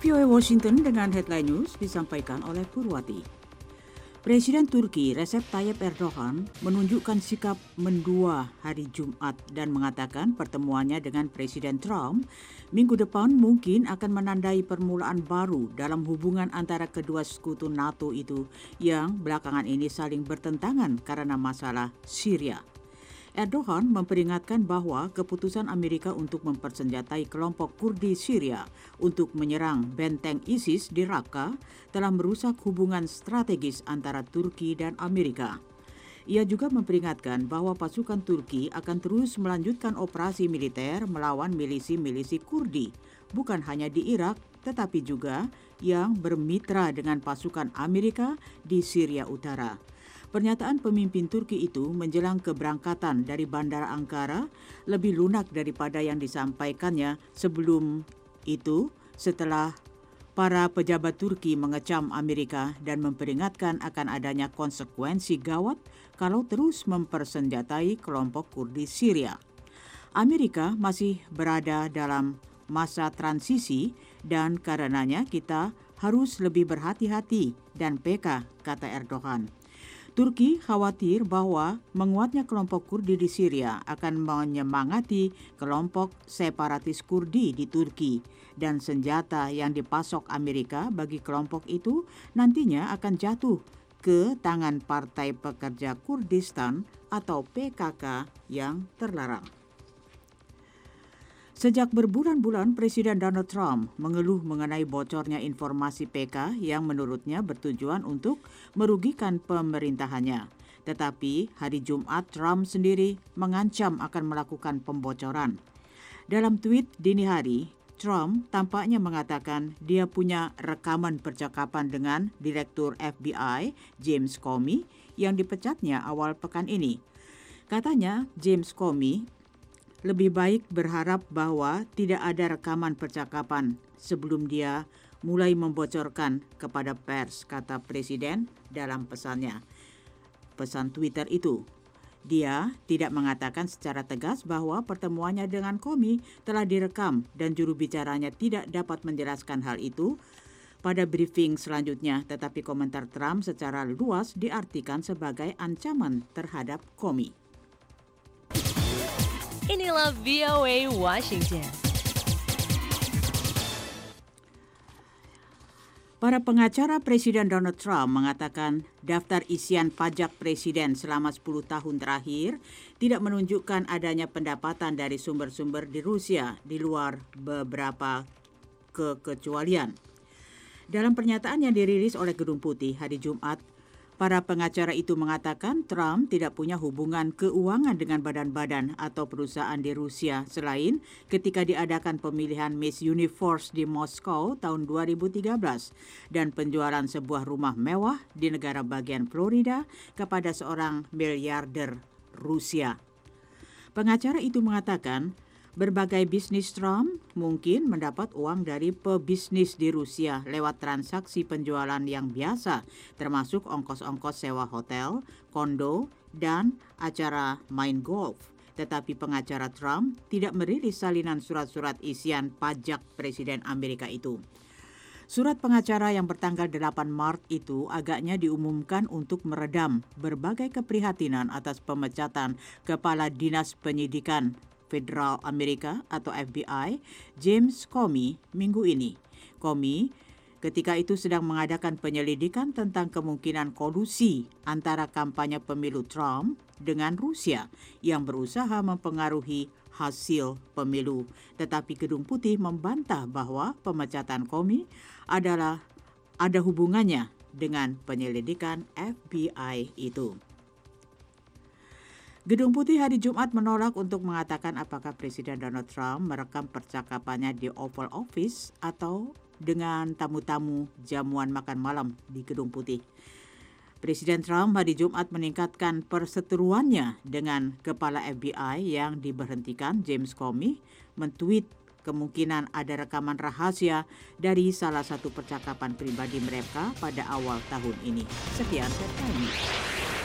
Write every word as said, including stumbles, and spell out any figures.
V O A Washington dengan headline news disampaikan oleh Purwati. Presiden Turki Recep Tayyip Erdogan menunjukkan sikap mendua hari Jumat dan mengatakan pertemuannya dengan Presiden Trump minggu depan mungkin akan menandai permulaan baru dalam hubungan antara kedua sekutu NATO itu yang belakangan ini saling bertentangan karena masalah Syria. Erdogan memperingatkan bahwa keputusan Amerika untuk mempersenjatai kelompok Kurdi Syria untuk menyerang benteng ISIS di Raqqa telah merusak hubungan strategis antara Turki dan Amerika. Ia juga memperingatkan bahwa pasukan Turki akan terus melanjutkan operasi militer melawan milisi-milisi Kurdi, bukan hanya di Irak, tetapi juga yang bermitra dengan pasukan Amerika di Syria Utara. Pernyataan pemimpin Turki itu menjelang keberangkatan dari Bandara Ankara lebih lunak daripada yang disampaikannya sebelum itu setelah para pejabat Turki mengecam Amerika dan memperingatkan akan adanya konsekuensi gawat kalau terus mempersenjatai kelompok Kurdi Syria. Amerika masih berada dalam masa transisi dan karenanya kita harus lebih berhati-hati dan peka, kata Erdogan. Turki khawatir bahwa menguatnya kelompok Kurdi di Syria akan menyemangati kelompok separatis Kurdi di Turki dan senjata yang dipasok Amerika bagi kelompok itu nantinya akan jatuh ke tangan Partai Pekerja Kurdistan atau P K K yang terlarang. Sejak berbulan-bulan, Presiden Donald Trump mengeluh mengenai bocornya informasi P K yang menurutnya bertujuan untuk merugikan pemerintahannya. Tetapi hari Jumat, Trump sendiri mengancam akan melakukan pembocoran. Dalam tweet dini hari, Trump tampaknya mengatakan dia punya rekaman percakapan dengan Direktur F B I James Comey yang dipecatnya awal pekan ini. Katanya James Comey lebih baik berharap bahwa tidak ada rekaman percakapan sebelum dia mulai membocorkan kepada pers, kata Presiden dalam pesannya. Pesan Twitter itu. Dia tidak mengatakan secara tegas bahwa pertemuannya dengan Comey telah direkam dan juru bicaranya tidak dapat menjelaskan hal itu pada briefing selanjutnya, tetapi komentar Trump secara luas diartikan sebagai ancaman terhadap Comey. Inilah V O A Washington. Para pengacara Presiden Donald Trump mengatakan daftar isian pajak Presiden selama sepuluh tahun terakhir tidak menunjukkan adanya pendapatan dari sumber-sumber di Rusia di luar beberapa kekecualian. Dalam pernyataan yang dirilis oleh Gedung Putih hari Jumat, para pengacara itu mengatakan Trump tidak punya hubungan keuangan dengan badan-badan atau perusahaan di Rusia selain ketika diadakan pemilihan Miss Universe di Moskow tahun dua ribu tiga belas dan penjualan sebuah rumah mewah di negara bagian Florida kepada seorang miliarder Rusia. Pengacara itu mengatakan berbagai bisnis Trump mungkin mendapat uang dari pebisnis di Rusia lewat transaksi penjualan yang biasa, termasuk ongkos-ongkos sewa hotel, kondo, dan acara main golf. Tetapi pengacara Trump tidak merilis salinan surat-surat isian pajak Presiden Amerika itu. Surat pengacara yang bertanggal delapan Maret itu agaknya diumumkan untuk meredam berbagai keprihatinan atas pemecatan Kepala Dinas Penyidikan Federal Amerika atau F B I, James Comey, minggu ini. Comey ketika itu sedang mengadakan penyelidikan tentang kemungkinan kolusi antara kampanye pemilu Trump dengan Rusia yang berusaha mempengaruhi hasil pemilu. Tetapi Gedung Putih membantah bahwa pemecatan Comey adalah ada hubungannya dengan penyelidikan F B I itu. Gedung Putih hari Jumat menolak untuk mengatakan apakah Presiden Donald Trump merekam percakapannya di Oval Office atau dengan tamu-tamu jamuan makan malam di Gedung Putih. Presiden Trump hari Jumat meningkatkan perseteruannya dengan Kepala F B I yang diberhentikan James Comey, mentweet kemungkinan ada rekaman rahasia dari salah satu percakapan pribadi mereka pada awal tahun ini. Sekian, Terima